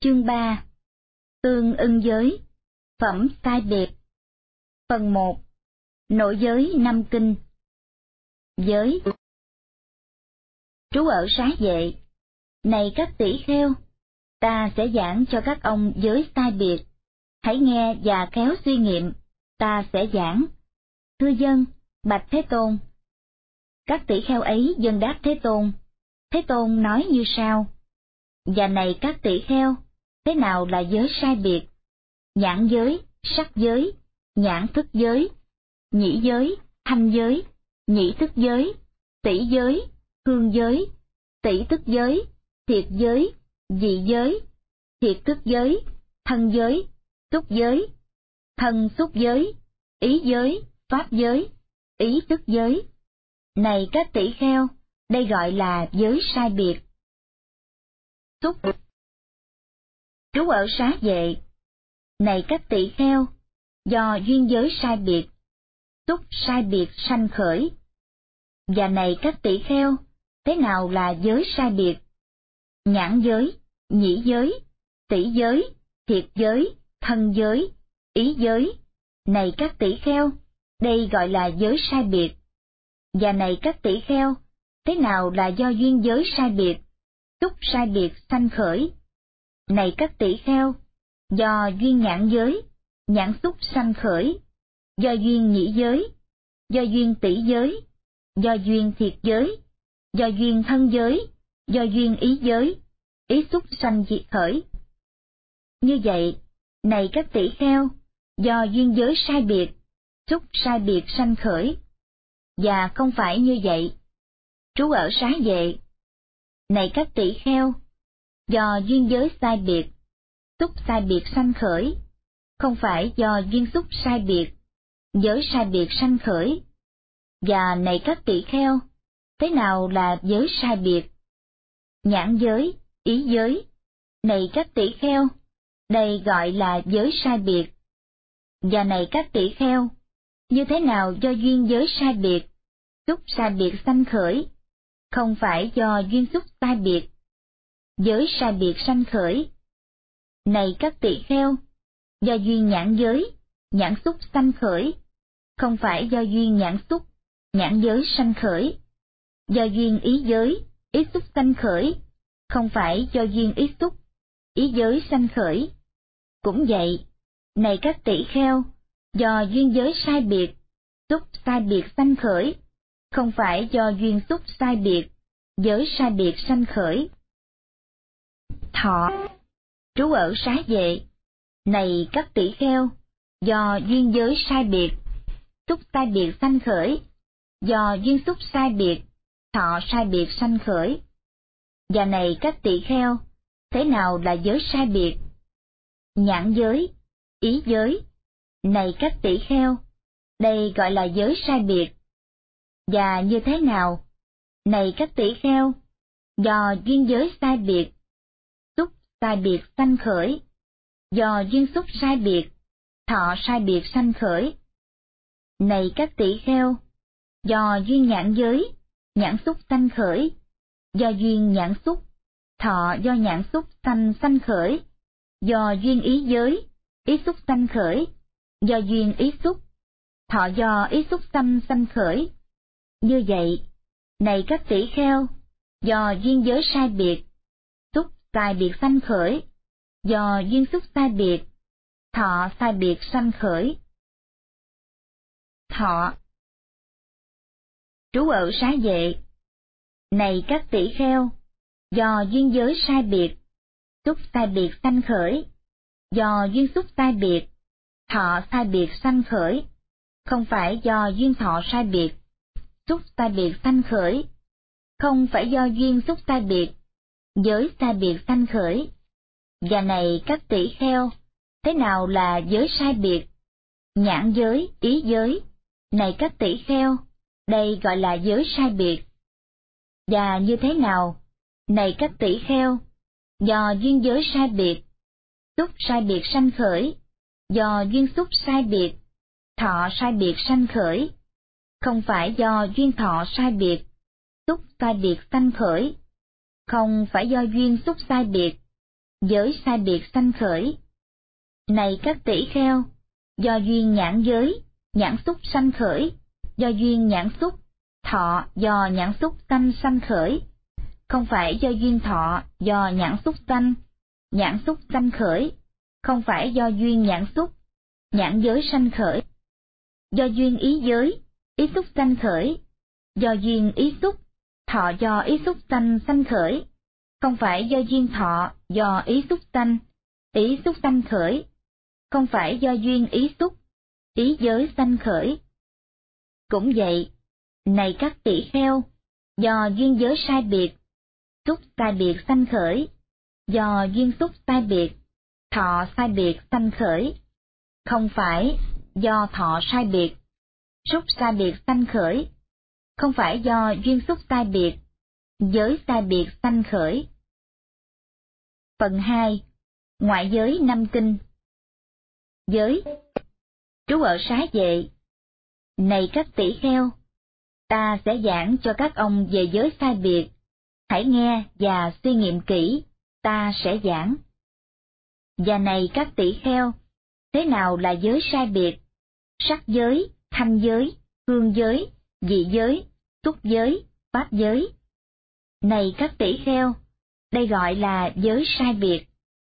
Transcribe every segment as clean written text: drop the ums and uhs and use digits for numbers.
Chương 3. Tương ưng giới. Phẩm sai biệt. Phần 1. Nội giới năm kinh. Giới. Trú ở Xá Vệ. Này các tỷ kheo, ta sẽ giảng cho các ông giới sai biệt. Hãy nghe và khéo suy nghiệm, ta sẽ giảng. Thưa dân, bạch Thế Tôn. Các tỷ kheo ấy dâng đáp Thế Tôn. Thế Tôn nói như sau. Và này các tỷ kheo, thế nào là giới sai biệt? Nhãn giới, sắc giới, nhãn thức giới, nhĩ giới, thanh giới, nhĩ thức giới, tỷ giới, hương giới, tỷ thức giới, thiệt giới, dị giới, thiệt thức giới, thân giới, xúc giới, thân xúc giới, ý giới, pháp giới, ý thức giới. Này các tỷ kheo, đây gọi là giới sai biệt. Xúc. Trú ở Xá Vệ. Này các tỷ kheo, do duyên giới sai biệt, xúc sai biệt sanh khởi. Và này các tỷ kheo, thế nào là giới sai biệt? Nhãn giới, nhĩ giới, tỷ giới, thiệt giới, thân giới, ý giới. Này các tỷ kheo, đây gọi là giới sai biệt. Và này các tỷ kheo, thế nào là do duyên giới sai biệt, xúc sai biệt sanh khởi? Này các tỷ kheo, do duyên nhãn giới, nhãn xúc sanh khởi, do duyên nhĩ giới, do duyên tỷ giới, do duyên thiệt giới, do duyên thân giới, do duyên ý giới, ý xúc sanh diệt khởi. Như vậy, này các tỷ kheo, do duyên giới sai biệt, xúc sai biệt sanh khởi. Và không phải như vậy. Trú ở Xá Vệ. Này các tỷ kheo, do duyên giới sai biệt, xúc sai biệt sanh khởi, không phải do duyên xúc sai biệt, giới sai biệt sanh khởi. Và này các tỷ kheo, thế nào là giới sai biệt? Nhãn giới, ý giới. Này các tỷ kheo, đây gọi là giới sai biệt. Và này các tỷ kheo, như thế nào do duyên giới sai biệt, xúc sai biệt sanh khởi, không phải do duyên xúc sai biệt, giới sai biệt sanh khởi. Này các tỷ kheo, do duyên nhãn giới, nhãn xúc sanh khởi, không phải do duyên nhãn xúc, nhãn giới sanh khởi. Do duyên ý giới, ý xúc sanh khởi, không phải do duyên ý xúc, ý giới sanh khởi. Cũng vậy, này các tỷ kheo, do duyên giới sai biệt, xúc sai biệt sanh khởi, không phải do duyên xúc sai biệt, giới sai biệt sanh khởi. Thọ. Trú ở Xá Vệ. Này các tỷ kheo, do duyên giới sai biệt, xúc sai biệt sanh khởi, do duyên xúc sai biệt, thọ sai biệt sanh khởi. Và này các tỷ kheo, thế nào là giới sai biệt? Nhãn giới, ý giới. Này các tỷ kheo, đây gọi là giới sai biệt. Và như thế nào? Này các tỷ kheo, do duyên giới sai biệt, xúc sai biệt sanh khởi, do duyên xúc sai biệt, thọ sai biệt sanh khởi. Này các tỷ kheo, do duyên nhãn giới, nhãn xúc sanh khởi, do duyên nhãn xúc, thọ do nhãn xúc sanh khởi, do duyên ý giới, ý xúc sanh khởi, do duyên ý xúc, thọ do ý xúc sanh khởi. Như vậy, này các tỷ kheo, do duyên giới sai biệt, xúc sai biệt sanh khởi, do duyên xúc sai biệt, thọ sai biệt sanh khởi. Thọ. Trú ở Xá Vệ. Này các tỷ kheo, do duyên giới sai biệt, xúc sai biệt sanh khởi, do duyên xúc sai biệt, thọ sai biệt sanh khởi, không phải do duyên thọ sai biệt, xúc sai biệt sanh khởi, không phải do duyên xúc sai biệt, giới sai biệt sanh khởi. Và này các tỷ kheo, thế nào là giới sai biệt? Nhãn giới, ý giới. Này các tỷ kheo, đây gọi là giới sai biệt. Và như thế nào? Này các tỷ kheo, do duyên giới sai biệt, xúc sai biệt sanh khởi, do duyên xúc sai biệt, thọ sai biệt sanh khởi, không phải do duyên thọ sai biệt, xúc sai biệt sanh khởi, không phải do duyên xúc sai biệt, giới sai biệt sanh khởi. Này các tỷ kheo, do duyên nhãn giới, nhãn xúc sanh khởi, do duyên nhãn xúc, thọ do nhãn xúc sanh khởi, không phải do duyên thọ do nhãn xúc sanh khởi, không phải do duyên nhãn xúc, nhãn giới sanh khởi. Do duyên ý giới, ý xúc sanh khởi, do duyên ý xúc, thọ do ý xúc sanh khởi, không phải do duyên thọ do ý xúc sanh khởi, không phải do duyên ý xúc, ý giới sanh khởi. Cũng vậy, này các tỷ kheo, do duyên giới sai biệt, xúc sai biệt sanh khởi, do duyên xúc sai biệt, thọ sai biệt sanh khởi, không phải do thọ sai biệt, xúc sai biệt sanh khởi, không phải do duyên xúc sai biệt, giới sai biệt sanh khởi. Phần 2. Ngoại giới năm kinh. Giới. Trú ở Xá Vệ. Này các tỷ kheo, ta sẽ giảng cho các ông về giới sai biệt, hãy nghe và suy nghiệm kỹ, ta sẽ giảng. Và này các tỷ kheo, thế nào là giới sai biệt? Sắc giới, thanh giới, hương giới, vị giới, xúc giới, pháp giới. Này các tỷ kheo, đây gọi là giới sai biệt.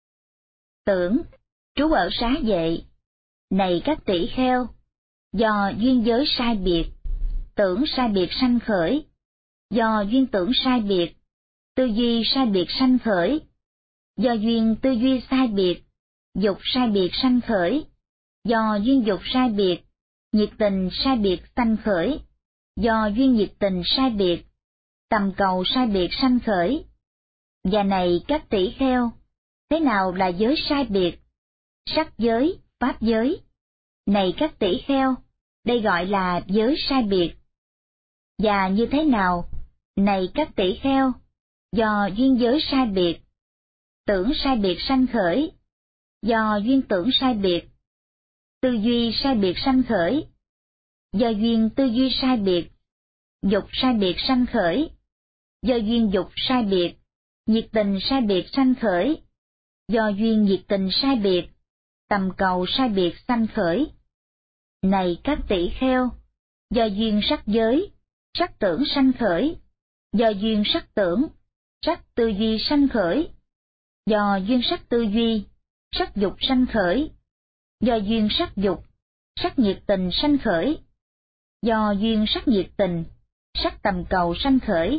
Tưởng, trú ở Xá Vệ. Này các tỷ kheo, do duyên giới sai biệt, tưởng sai biệt sanh khởi, do duyên tưởng sai biệt, tư duy sai biệt sanh khởi, do duyên tư duy sai biệt, dục sai biệt sanh khởi, do duyên dục sai biệt, nhiệt tình sai biệt sanh khởi, do duyên nhiệt tình sai biệt, tầm cầu sai biệt sanh khởi. Và này các tỷ kheo, thế nào là giới sai biệt? Sắc giới, pháp giới. Này các tỷ kheo, đây gọi là giới sai biệt. Và như thế nào? Này các tỷ kheo, do duyên giới sai biệt, tưởng sai biệt sanh khởi, do duyên tưởng sai biệt, tư duy sai biệt sanh khởi, do duyên tư duy sai biệt, dục sai biệt sanh khởi, do duyên dục sai biệt, nhiệt tình sai biệt sanh khởi, do duyên nhiệt tình sai biệt, tầm cầu sai biệt sanh khởi. Này các tỷ kheo, do duyên sắc giới, sắc tưởng sanh khởi, do duyên sắc tưởng, sắc tư duy sanh khởi, do duyên sắc tư duy, sắc dục sanh khởi, do duyên sắc dục, sắc nhiệt tình sanh khởi, do duyên sắc nhiệt tình, sắc tầm cầu sanh khởi.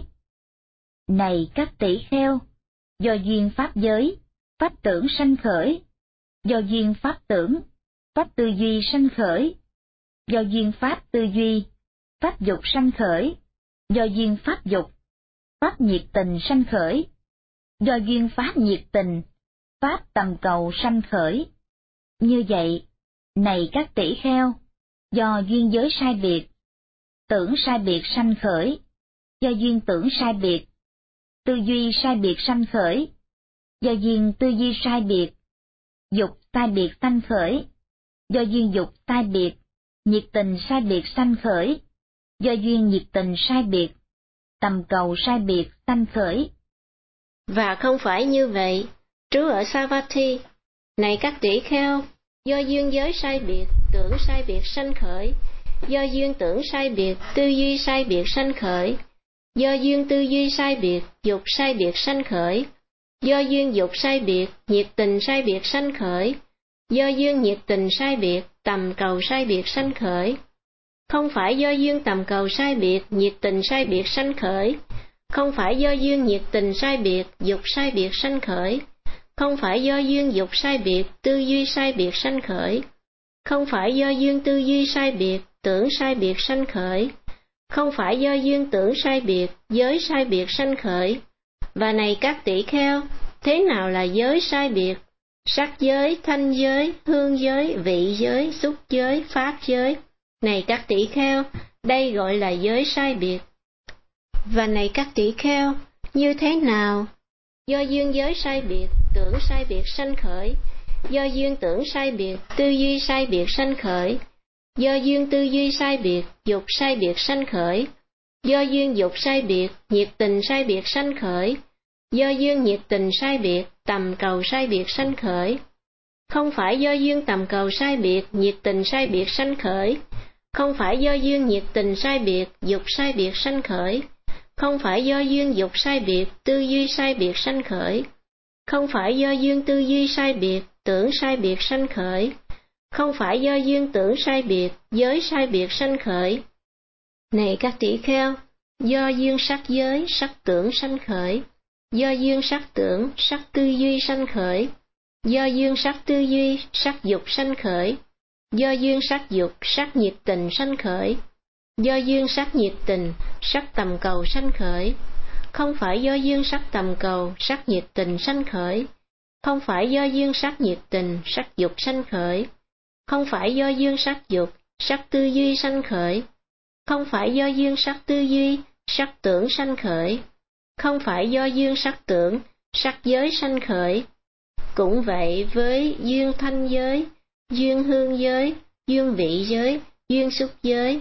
Này các tỷ kheo, do duyên pháp giới, pháp tưởng sanh khởi, do duyên pháp tưởng, pháp tư duy sanh khởi, do duyên pháp tư duy, pháp dục sanh khởi, do duyên pháp dục, pháp nhiệt tình sanh khởi, do duyên pháp nhiệt tình, pháp tầm cầu sanh khởi. Như vậy, này các tỷ kheo, do duyên giới sai biệt, tưởng sai biệt sanh khởi, do duyên tưởng sai biệt, tư duy sai biệt sanh khởi, do duyên tư duy sai biệt, dục sai biệt sanh khởi, do duyên dục sai biệt, nhiệt tình sai biệt sanh khởi, do duyên nhiệt tình sai biệt, tầm cầu sai biệt sanh khởi. Và không phải như vậy, trú ở Savatthi. Này các tỷ kheo, do duyên giới sai biệt, tưởng sai biệt sanh khởi, do duyên tưởng sai biệt, tư duy sai biệt sanh khởi, do duyên tư duy sai biệt, dục sai biệt sanh khởi, do duyên dục sai biệt, nhiệt tình sai biệt sanh khởi, do duyên nhiệt tình sai biệt, tầm cầu sai biệt sanh khởi. Không phải do duyên tầm cầu sai biệt, nhiệt tình sai biệt sanh khởi, không phải do duyên nhiệt tình sai biệt, dục sai biệt sanh khởi, không phải do duyên dục sai biệt, tư duy sai biệt sanh khởi, không phải do duyên tư duy sai biệt, tưởng sai biệt sanh khởi, không phải do duyên tưởng sai biệt, giới sai biệt sanh khởi. Và này các tỷ kheo, thế nào là giới sai biệt? Sắc giới, thanh giới, hương giới, vị giới, xúc giới, pháp giới. Này các tỷ kheo, đây gọi là giới sai biệt. Và này các tỷ kheo, như thế nào? Do duyên giới sai biệt, tưởng sai biệt sanh khởi, do duyên tưởng sai biệt, tư duy sai biệt sanh khởi, do duyên tư duy sai biệt, dục sai biệt sanh khởi, do duyên dục sai biệt, nhiệt tình sai biệt sanh khởi, do duyên nhiệt tình sai biệt, tầm cầu sai biệt sanh khởi. Không phải do duyên tầm cầu sai biệt, nhiệt tình sai biệt sanh khởi. Không phải do duyên nhiệt tình sai biệt, dục sai biệt sanh khởi. Không phải do duyên dục sai biệt, tư duy sai biệt sanh khởi. Không phải do duyên tư duy sai biệt, tưởng sai biệt sanh khởi. Không phải do duyên tưởng sai biệt, giới sai biệt sanh khởi. Này các tỷ kheo, do duyên sắc giới, sắc tưởng sanh khởi. Do duyên sắc tưởng, sắc tư duy sanh khởi. Do duyên sắc tư duy, sắc dục sanh khởi. Do duyên sắc dục, sắc nhiệt tình sanh khởi. Do duyên sắc nhiệt tình, sắc tầm cầu sanh khởi. Không phải do duyên sắc tầm cầu, sắc nhiệt tình sanh khởi. Không phải do duyên sắc nhiệt tình, sắc dục sanh khởi. Không phải do duyên sắc dục, sắc tư duy sanh khởi. Không phải do duyên sắc tư duy, sắc tưởng sanh khởi. Không phải do duyên sắc tưởng, sắc giới sanh khởi. Cũng vậy với duyên thanh giới, duyên hương giới, duyên vị giới, duyên xúc giới.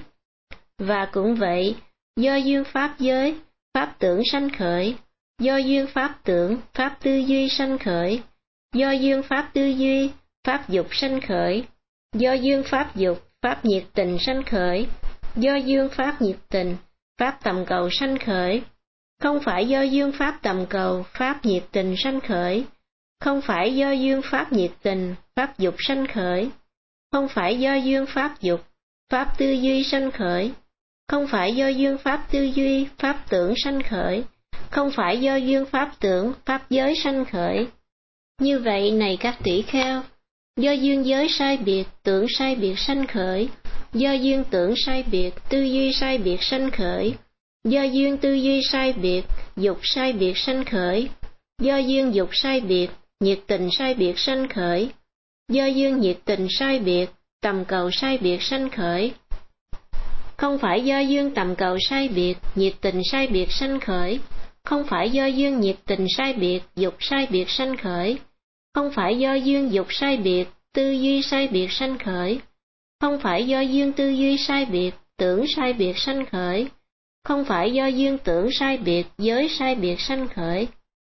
Và cũng vậy, do duyên pháp giới, pháp tưởng sanh khởi. Do duyên pháp tưởng, pháp tư duy sanh khởi. Do duyên pháp tư duy, pháp dục sanh khởi. Do duyên pháp dục, pháp nhiệt tình sanh khởi. Do duyên pháp nhiệt tình, pháp tầm cầu sanh khởi. Không phải do duyên pháp tầm cầu, pháp nhiệt tình sanh khởi. Không phải do duyên pháp nhiệt tình, pháp dục sanh khởi. Không phải do duyên pháp dục, pháp tư duy sanh khởi. Không phải do duyên pháp tư duy, pháp tưởng sanh khởi. Không phải do duyên pháp tưởng, pháp giới sanh khởi. Như vậy này các tỷ kheo, do duyên giới sai biệt, tưởng sai biệt sanh khởi. Do duyên tưởng sai biệt, tư duy sai biệt sanh khởi. Do duyên tư duy sai biệt, dục sai biệt sanh khởi. Do duyên dục sai biệt, nhiệt tình sai biệt sanh khởi. Do duyên nhiệt tình sai biệt, tầm cầu sai biệt sanh khởi. Không phải do duyên tầm cầu sai biệt, nhiệt tình sai biệt sanh khởi. Không phải do duyên nhiệt tình sai biệt, dục sai biệt sanh khởi. Không phải do duyên dục sai biệt, tư duy sai biệt sanh khởi. Không phải do duyên tư duy sai biệt, tưởng sai biệt sanh khởi. Không phải do duyên tưởng sai biệt, giới sai biệt sanh khởi.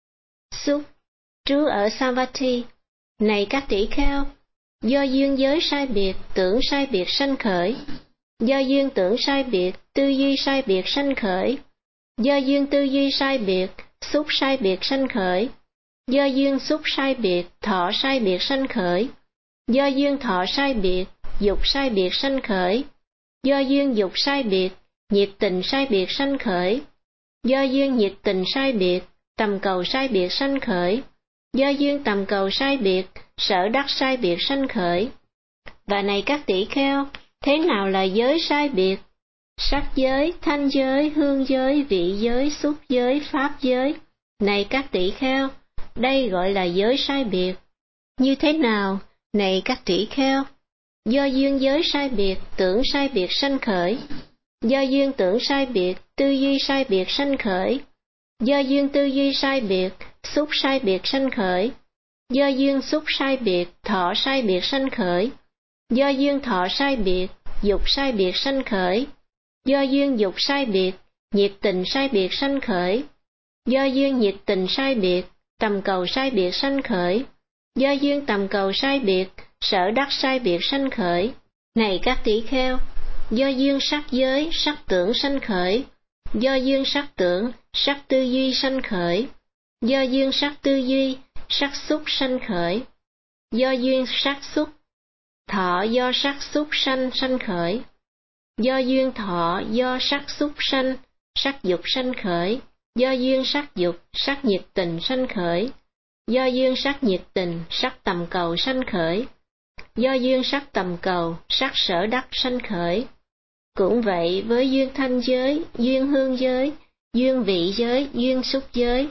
Xúc, trú ở Savatthi. Này các tỷ kheo, do duyên giới sai biệt, tưởng sai biệt sanh khởi. Do duyên tưởng sai biệt, tư duy sai biệt sanh khởi. Do duyên tư duy sai biệt, xúc sai biệt sanh khởi. Do duyên xúc sai biệt, thọ sai biệt sanh khởi. Do duyên thọ sai biệt, dục sai biệt sanh khởi. Do duyên dục sai biệt, nhiệt tình sai biệt sanh khởi. Do duyên nhiệt tình sai biệt, tầm cầu sai biệt sanh khởi. Do duyên tầm cầu sai biệt, sở đắc sai biệt sanh khởi. Và này các tỷ kheo, thế nào là giới sai biệt? Sắc giới, thanh giới, hương giới, vị giới, xúc giới, pháp giới. Này các tỷ kheo, đây gọi là giới sai biệt. Như thế nào? Này các tỷ kheo, do duyên giới sai biệt, tưởng sai biệt sanh khởi. Do duyên tưởng sai biệt, tư duy sai biệt sanh khởi. Do duyên tư duy sai biệt, xúc sai biệt sanh khởi. Do duyên xúc sai biệt, thọ sai biệt sanh khởi. Do duyên thọ sai biệt, dục sai biệt sanh khởi. Do duyên dục sai biệt, nhiệt tình sai biệt sanh khởi. Do duyên nhiệt tình sai biệt, tầm cầu sai biệt sanh khởi. Do duyên tầm cầu sai biệt, sở đắc sai biệt sanh khởi. Này các tỷ kheo, do duyên sắc giới, sắc tưởng sanh khởi. Do duyên sắc tưởng, sắc tư duy sanh khởi. Do duyên sắc tư duy, sắc xúc sanh khởi. Do duyên sắc xúc, thọ do sắc xúc sanh sanh khởi. Do duyên thọ do sắc xúc sanh, sắc dục sanh khởi. Do duyên sắc dục, sắc nhiệt tình sanh khởi. Do duyên sắc nhiệt tình, sắc tầm cầu sanh khởi. Do duyên sắc tầm cầu, sắc sở đắc sanh khởi. Cũng vậy với duyên thanh giới, duyên hương giới, duyên vị giới, duyên xúc giới.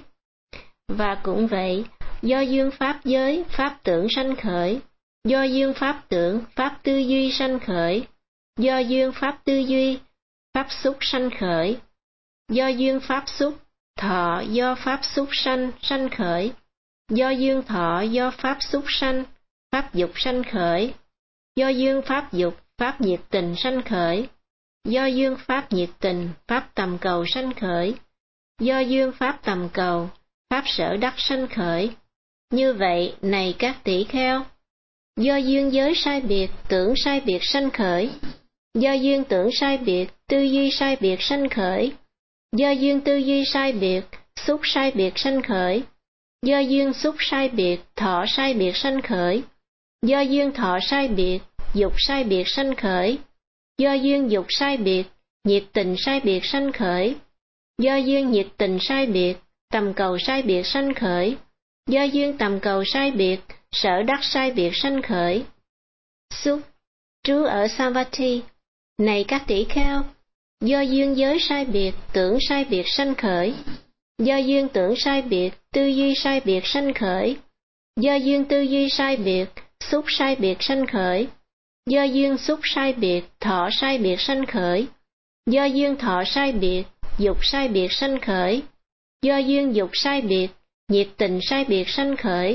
Và cũng vậy, do duyên pháp giới, pháp tưởng sanh khởi. Do duyên pháp tưởng, pháp tư duy sanh khởi. Do duyên pháp tư duy, pháp xúc sanh khởi. Do duyên pháp xúc, thọ do pháp xúc sanh sanh khởi. Do duyên thọ do pháp xúc sanh, pháp dục sanh khởi. Do duyên pháp dục, pháp nhiệt tình sanh khởi. Do duyên pháp nhiệt tình, pháp tầm cầu sanh khởi. Do duyên pháp tầm cầu, pháp sở đắc sanh khởi. Như vậy, này các tỷ kheo, do duyên giới sai biệt, tưởng sai biệt sanh khởi. Do duyên tưởng sai biệt, tư duy sai biệt sanh khởi. Do duyên tư duy sai biệt, xúc sai biệt sanh khởi. Do duyên xúc sai biệt, thọ sai biệt sanh khởi. Do duyên thọ sai biệt, dục sai biệt sanh khởi. Do duyên dục sai biệt, nhiệt tình sai biệt sanh khởi. Do duyên nhiệt tình sai biệt, tầm cầu sai biệt sanh khởi. Do duyên tầm cầu sai biệt, sở đắc sai biệt sanh khởi. Xúc, trú ở Savatthi. Này các tỷ kheo, do duyên giới sai biệt, tưởng sai biệt sanh khởi. Do duyên tưởng sai biệt, tư duy sai biệt sanh khởi. Do duyên tư duy sai biệt, xúc sai biệt sanh khởi. Do duyên xúc sai biệt, thọ sai biệt sanh khởi. Do duyên thọ sai biệt, dục sai biệt sanh khởi. Do duyên dục sai biệt, nhiệt tình sai biệt sanh khởi.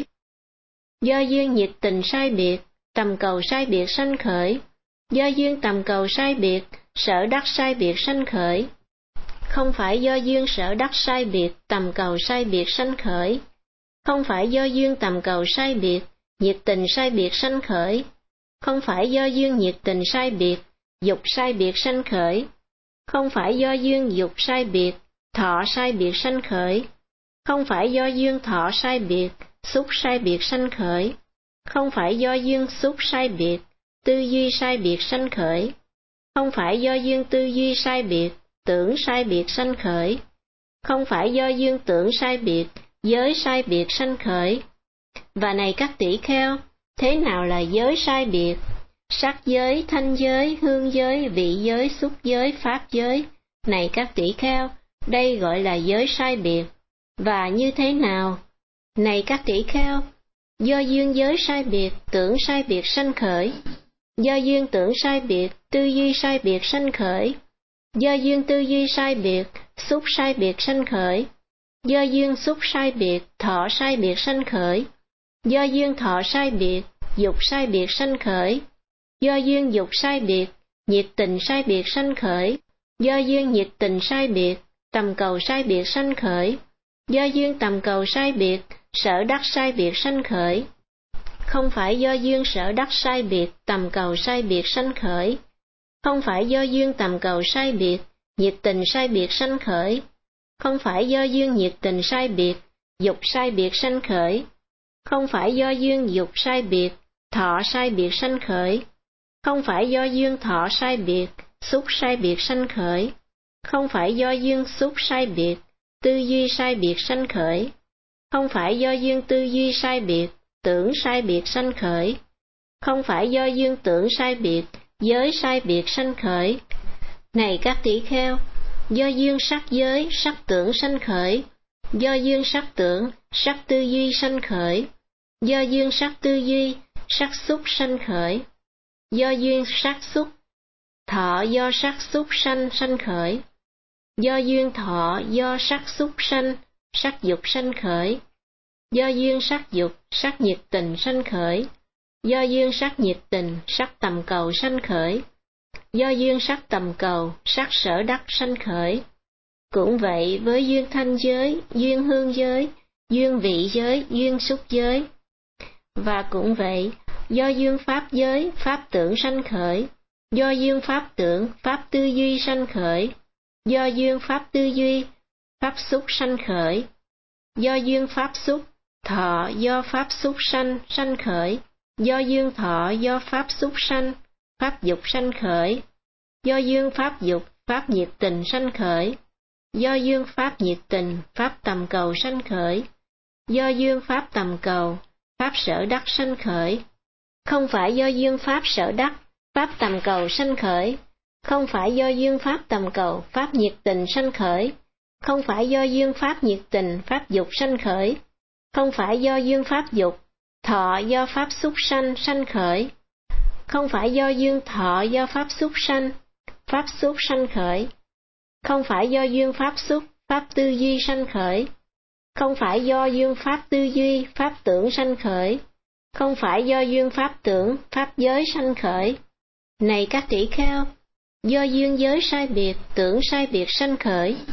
Do duyên nhiệt tình sai biệt, tầm cầu sai biệt sanh khởi. Do duyên tầm cầu sai biệt, sở đắc sai biệt sanh khởi. Không phải do duyên sở đắc sai biệt, tầm cầu sai biệt sanh khởi. Không phải do duyên tầm cầu sai biệt, nhiệt tình sai biệt sanh khởi. Không phải do duyên nhiệt tình sai biệt, dục sai biệt sanh khởi. Không phải do duyên dục sai biệt, thọ sai biệt sanh khởi. Không phải do duyên thọ sai biệt, xúc sai biệt sanh khởi. Không phải do duyên xúc sai biệt, tư duy sai biệt sanh khởi. Không phải do duyên tư duy sai biệt, tưởng sai biệt sanh khởi. Không phải do duyên tưởng sai biệt, giới sai biệt sanh khởi. Và này các tỷ kheo, thế nào là giới sai biệt? Sắc giới, thanh giới, hương giới, vị giới, xúc giới, pháp giới. Này các tỷ kheo, đây gọi là giới sai biệt. Và như thế nào? Này các tỷ kheo, do duyên giới sai biệt, tưởng sai biệt sanh khởi. Do duyên tưởng sai biệt, tư duy sai biệt sanh khởi. Do duyên tư duy sai biệt, xúc sai biệt sanh khởi. Do duyên xúc sai biệt, thọ sai biệt sanh khởi. Do duyên thọ sai biệt, dục sai biệt sanh khởi. Do duyên dục sai biệt, nhiệt tình sai biệt sanh khởi. Do duyên nhiệt tình sai biệt, tầm cầu sai biệt sanh khởi. Do duyên tầm cầu sai biệt, sở đắc sai biệt sanh khởi. Không phải do duyên sở đắc sai biệt, tầm cầu sai biệt sanh khởi. Không phải do duyên tầm cầu sai biệt, nhiệt tình sai biệt sanh khởi. Không phải do duyên nhiệt tình sai biệt, dục sai biệt sanh khởi. Không phải do duyên dục sai biệt, thọ sai biệt sanh khởi. Không phải do duyên thọ sai biệt, xúc sai biệt sanh khởi. Không phải do duyên xúc sai biệt, tư duy sai biệt sanh khởi. Không phải do duyên tư duy sai biệt, tưởng sai biệt sanh khởi. Không phải do duyên tưởng sai biệt, giới sai biệt sanh khởi. Này các tỷ kheo, do duyên sắc giới, sắc tưởng sanh khởi. Do duyên sắc tưởng, sắc tư duy sanh khởi. Do duyên sắc tư duy, sắc xúc sanh khởi. Do duyên sắc xúc, thọ do sắc xúc sanh sanh khởi. Do duyên thọ do sắc xúc sanh, sắc dục sanh khởi. Do duyên sắc dục, sắc nhiệt tình sanh khởi. Do duyên sắc nhiệt tình, sắc tầm cầu sanh khởi. Do duyên sắc tầm cầu, sắc sở đắc sanh khởi. Cũng vậy với duyên thanh giới, duyên hương giới, duyên vị giới, duyên xúc giới. Và cũng vậy, do duyên pháp giới, pháp tưởng sanh khởi. Do duyên pháp tưởng, pháp tư duy sanh khởi. Do duyên pháp tư duy, pháp xúc sanh khởi. Do duyên pháp xúc, thọ do pháp xúc sanh sanh khởi. Do duyên thọ do pháp xúc sanh, pháp dục sanh khởi. Do duyên pháp dục, pháp nhiệt tình sanh khởi. Do duyên pháp nhiệt tình, pháp tầm cầu sanh khởi. Do duyên pháp tầm cầu, pháp sở đắc sanh khởi. Không phải do duyên pháp sở đắc, pháp tầm cầu sanh khởi. Không phải do duyên pháp tầm cầu, pháp nhiệt tình sanh khởi. Không phải do duyên pháp nhiệt tình, pháp dục sanh khởi. Không phải do duyên pháp dục, thọ do pháp xúc sanh sanh khởi. Không phải do duyên thọ do pháp xúc sanh, pháp xúc sanh khởi. Không phải do duyên pháp xúc, pháp tư duy sanh khởi. Không phải do duyên pháp tư duy, pháp tưởng sanh khởi. Không phải do duyên pháp tưởng, pháp giới sanh khởi. Này các tỷ kheo, do duyên giới sai biệt, tưởng sai biệt sanh khởi.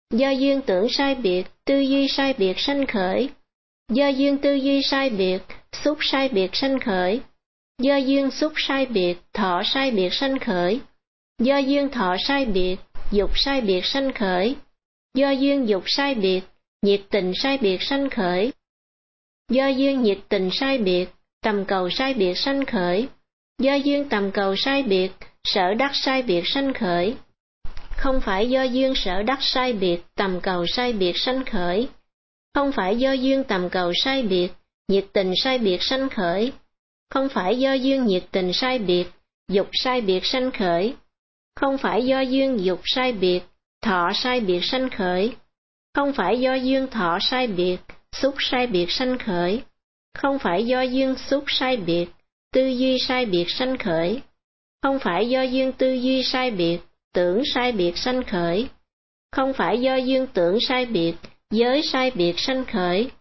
Do duyên tưởng sai biệt, tư duy sai biệt sanh khởi. Do duyên tư duy sai biệt, xúc sai biệt sanh khởi. Do duyên xúc sai biệt, thọ sai biệt sanh khởi. Do duyên thọ sai biệt, dục sai biệt sanh khởi. Do duyên dục sai biệt, nhiệt tình sai biệt sanh khởi. Do duyên nhiệt tình sai biệt, tầm cầu sai biệt sanh khởi. Do duyên tầm cầu sai biệt, sở đắc sai biệt sanh khởi. Không phải do duyên sở đắc sai biệt, tầm cầu sai biệt sanh khởi. Không phải do duyên tầm cầu sai biệt, nhiệt tình sai biệt sanh khởi. Không phải do duyên nhiệt tình sai biệt, dục sai biệt sanh khởi. Không phải do duyên dục sai biệt, thọ sai biệt sanh khởi. Không phải do duyên thọ sai biệt, xúc sai biệt sanh khởi. Không phải do duyên xúc sai biệt, tư duy sai biệt sanh khởi. Không phải do duyên tư duy sai biệt, tưởng sai biệt sanh khởi. Không phải do duyên tưởng sai biệt, giới sai biệt sanh khởi.